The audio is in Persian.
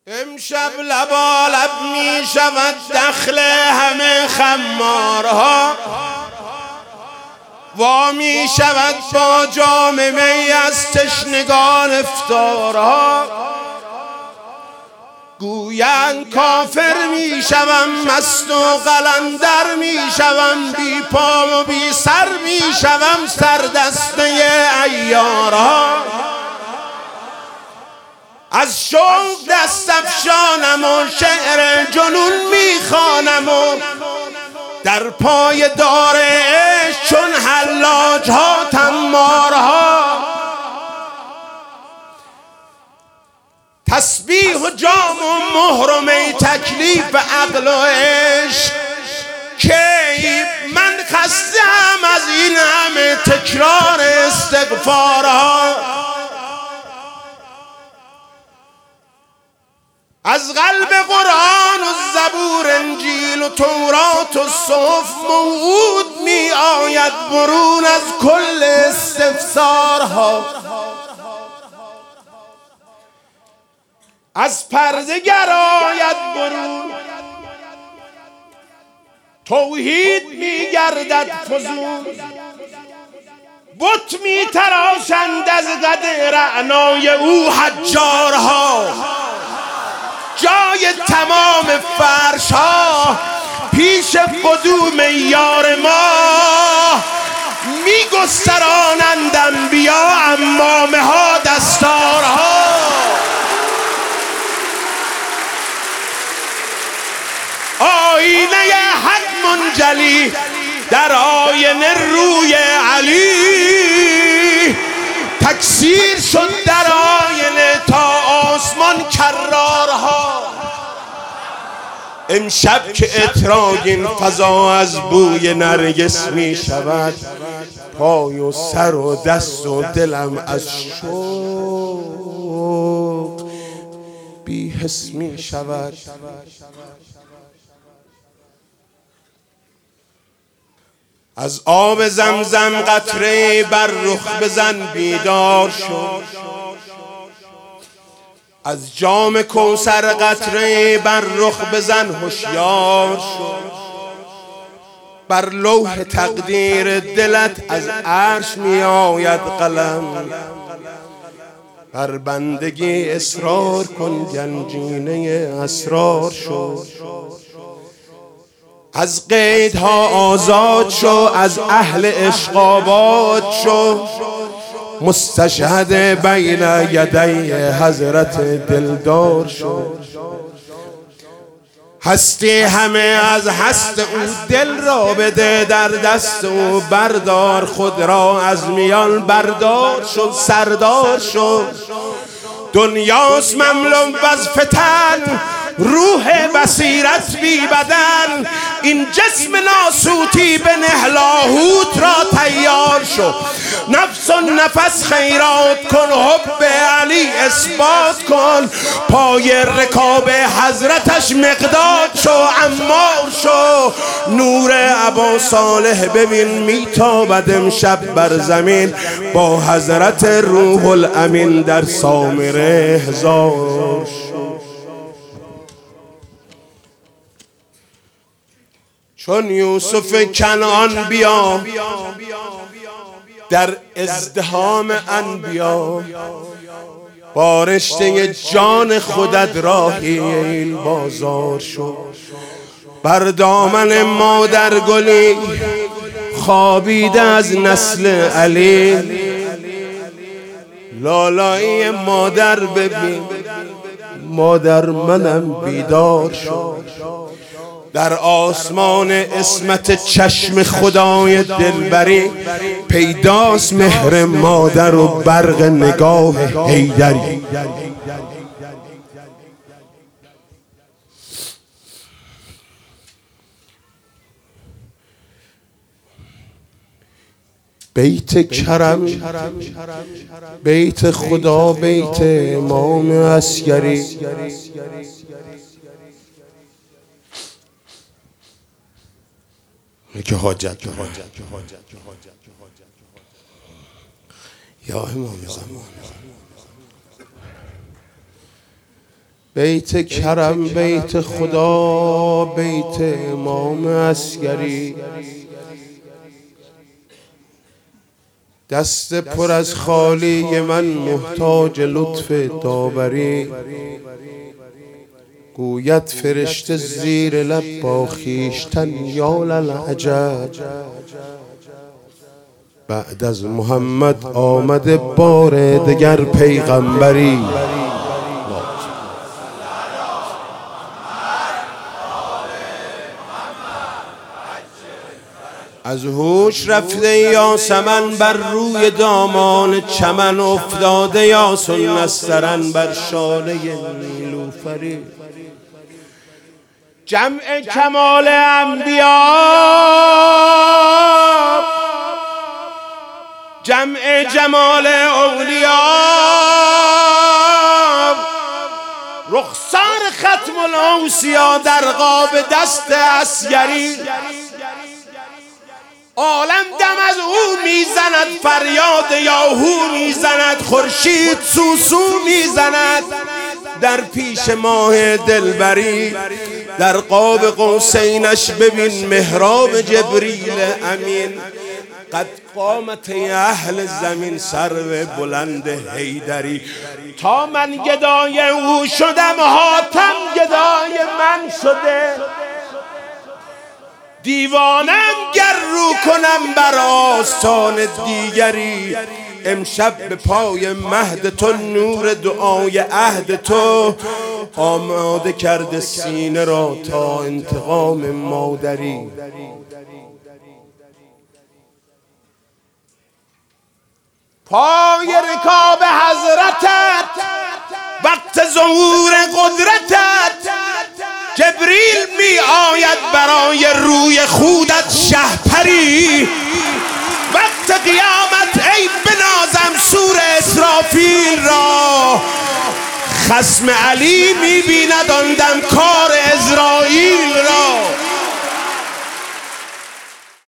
امشب لبالب می شود دخل همه خمارها، وا می شود با جام می از تشنگان افطارها. گویند کافر می شوم مست و قلندر می شوم، بی پا و بی سر می شوم سردسته عیارها. از شوق دست افشانم و شعر جنون میخوانم و در پای دار عشق چون حلاج ها تمارها. تسبیح و جام و مهر و می تکلیف عقل و عشق کی؟ من خسته‌ام از این همه تکرار استغفارها. از قلب قرآن و زبور انجیل و تورات و صحف موعود می آید برون از کل استفسارها. از پرده گر آید برون توحید می گردد فزون. بت می تراشند از قد رعنای او حجارها. جای تمام فرش ها پیش قدوم یار ما می گسترانند انبیا عمامه ها دستارها. آینه حق منجلی در آینه روی علی تکثیر شد در آینه تا آسمان کرارها. امشب که اتراگین فضا از بوی نرگس می شود، پای و سر و دست و دلم از شوق بی حس می شود. از آب زمزم قطره بر رخ بزن بیدار شو. از جام کوثر قطره بر رخ بزن هوشیار شو. بر لوح تقدیر دلت از عرش می آید قلم. بر بندگی اصرار کن گنجینه اسرار شو. از قیدها آزاد شو، از اهل عشق آباد شو. مستشهد بین یدی حضرت دلدار شو. هستی همه از هست او، دل را بده در دست او. بردار خود را از میان بردار شو، سردار شو. دنیاست مملو از فتن، روح بصیرت بی بدن. این جسم ناسوتی به لاهوت را تیار شو. نفس و نفس خیرات کن، حب علی اثبات کن. پای رکاب حضرتش مقداد شو، عمار شو. نور ابا صالح ببین میتابد امشب بر زمین، با حضرت روح الامین در سامره هزار شو. چون یوسف کنعان بیا در ازدحام انبیا، با رشته جان خودت راهی این بازار شو. بر دامن مادر گلی خوابیده از نسل علی، لالایی مادر ببین مادر منم بیدار شو. در آسمان عصمت چشم خدای دلبری، پیداست مهر مادر و برق نگاه حیدری. بیت کرم، بیت خدا، بیت امام عسکری. که حاجت یا امام زمان بیت کرم، بیت خدا، بیت امام عسکری. دست پر از خالی من محتاج لطف داوری. گوید فرشته زیر لب با خویشتن یا للعجب، بعد از محمد آمده بار دگر پیغمبری. از هوش رفته یاسمن بر روی دامان چمن افتاده، یاسون نسترن بر شانه نیلوفری. جمع کمال انبیا، جمع جمال اولیا، رخسار ختم الاوصیا در قاب دست عسکری. عالم دم از او میزند، فریاد یاهو میزند، خورشید سوسو میزند در پیش ماه دلبری. در قاب قوسینش ببین محراب جبریل امین. قد قامت اهل زمین سرو بلند حیدری. تا من گدای او شدم حاتم گدای من شده. دیوانم گر رو کنم بر آستان دیگری. امشب به پای مهد تو نور دعای عهد تو آماده کرده سینه را تا انتقام مادری. پای رکاب حضرتت وقت ظهور قدرتت جبریل می آید برای روی خودت شهپری. وقت قیامت ای بنازم سور اسرافیل را، خصم علی می بیند آن دم